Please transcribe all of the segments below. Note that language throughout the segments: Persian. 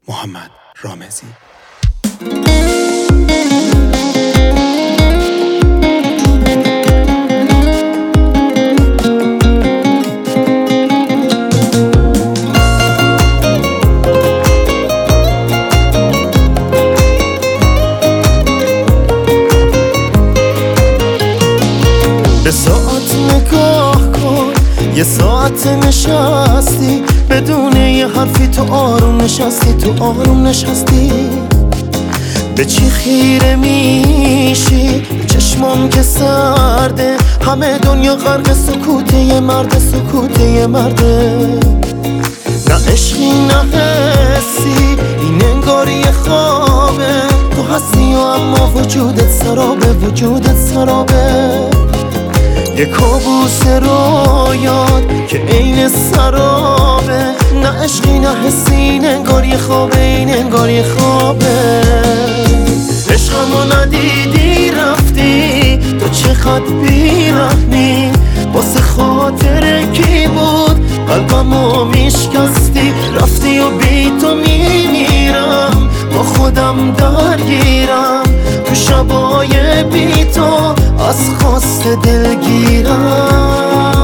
محمد رامزی. به ساعت نگاه کن، یه ساعت نشستی بدون یه حرفی، تو آروم نشستی، تو آروم نشستی. به چی خیره میشی؟ چشمام که سرده، همه دنیا غرق سکوته یه مرده، سکوته یه مرده. نه عشقی نه حسی، این انگار یه خوابه، تو هستی و اما وجودت سرابه، وجودت سرابه. یه کابوس رویات که عین سرابه، نه عشقی نه حسی، این انگار یه خوابه، این انگار یه خوابه. عشقمو ندیدی رفتی، تو چقدر بیرحمی، واسه خاطر کی بود قلبمو میشکستی. رفتی و بی تو میمیرم، با خودم درگیرم، تو شبای بی تو از خواست دلگیرم.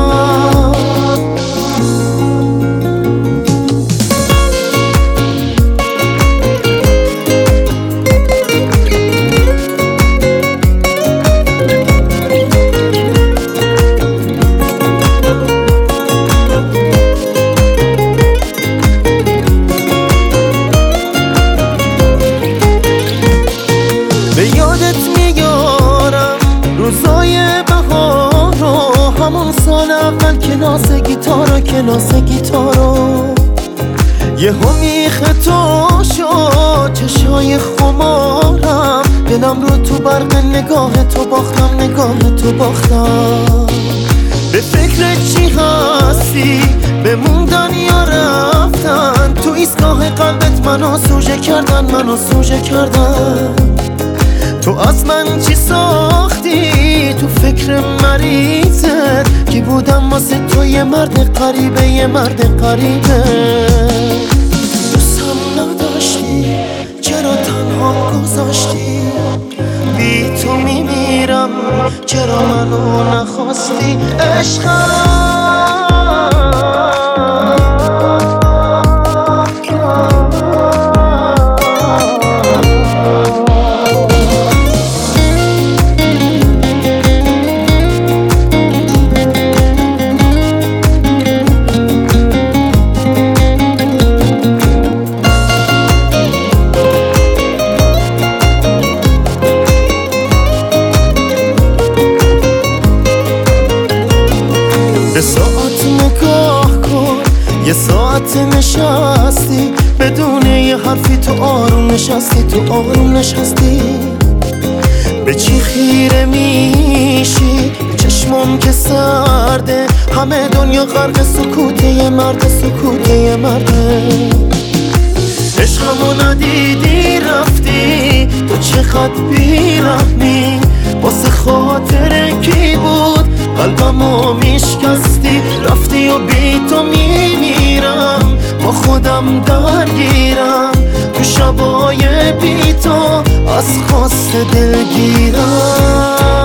به یادت میارم روزای بهار رو، همون سال اول کلاس گیتارو، کلاس گیتارو. یهو میخه تو شد چشای خمارم، دلم رو تو برق نگاه تو باختم، نگاه تو باختم. به فکر چی هستی؟ بموندن یا رفتن؟ تو ایستگاه قلبت منو سوژه کردن، منو سوژه کردن. تو از من چی ساختی؟ تو فکر مریضت کی بودم واسه تو، یه مرد غریبه، یه مرد غریبه. دوستم نداشتی، چرا تنها گذاشتی؟ بی تو میمیرم، چرا منو نخواستی؟ عشقم به ساعت نگاه کن، یه ساعت نشستی بدون یه حرفی، تو آروم نشستی، تو آروم نشستی. به چی خیره میشی؟ چشمام که سرده، همه دنیا غرق سکوته یه مرده، سکوته یه مرده. عشقمو ندیدی رفتی، تو چقدر بیرحمی، واسه خاطر کی بود قلبمو میشکستی. رفتی و بی تو میمیرم، با خودم درگیرم، تو شبای بی تو از خواست دلگیرم.